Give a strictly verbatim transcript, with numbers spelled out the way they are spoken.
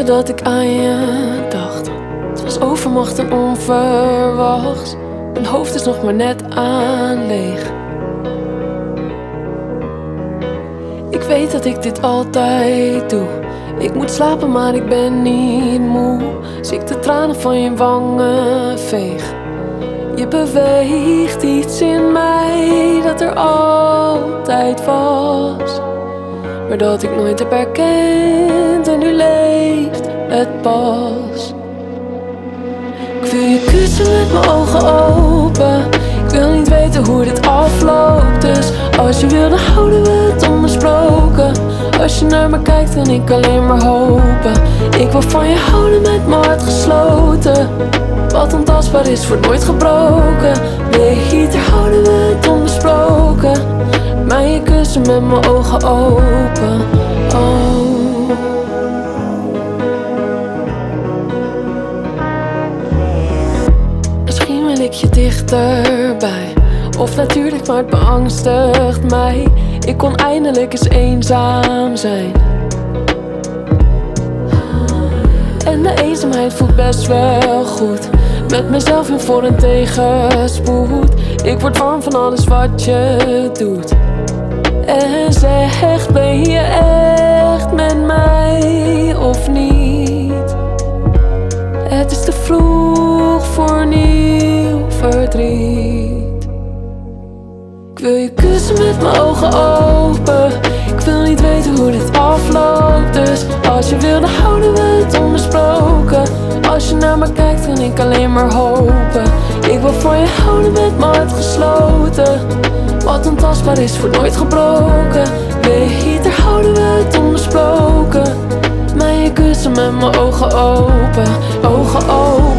dat ik aan je dacht. Het was overmacht en onverwachts. Mijn hoofd is nog maar net aan leeg. Ik weet dat ik dit altijd doe. Ik moet slapen, maar ik ben niet moe. Zie ik de tranen van je wangen veeg. Je beweegt iets in mij dat er altijd was, maar dat ik nooit heb erkend. En nu leeft het pas. Ik wil je kussen met mijn ogen open. Ik wil niet weten hoe dit afloopt. Dus als je wil, dan houden we het onbesproken. Als je naar me kijkt, kan ik alleen maar hopen. Ik wil van je houden met mijn hart gesloten. Wat ontastbaar is, wordt nooit gebroken. Beter houden we het onbesproken. Mij je kussen met mijn ogen open. Oh. Misschien wil ik je dichterbij. Of natuurlijk, maar het beangstigt mij. Ik kon eindelijk eens eenzaam zijn. En de eenzaamheid voelt best wel goed. Met mezelf in voor en tegenspoed. Ik word warm van alles wat je doet. En zeg, ben je echt met mij of niet? Het is te vroeg voor nieuw verdriet. Ik wil je kussen met mijn ogen open. Ik wil niet weten hoe dit afloopt. Dus als je wil, dan houden we het onbesproken. Als je naar me kijkt, kan ik alleen maar hopen. Ik wil van je houden met mijn hart gesloten. Wat ontastbaar is, wordt nooit gebroken. Beter houden we het onbesproken. Mij je kussen met mijn ogen open. Ogen open.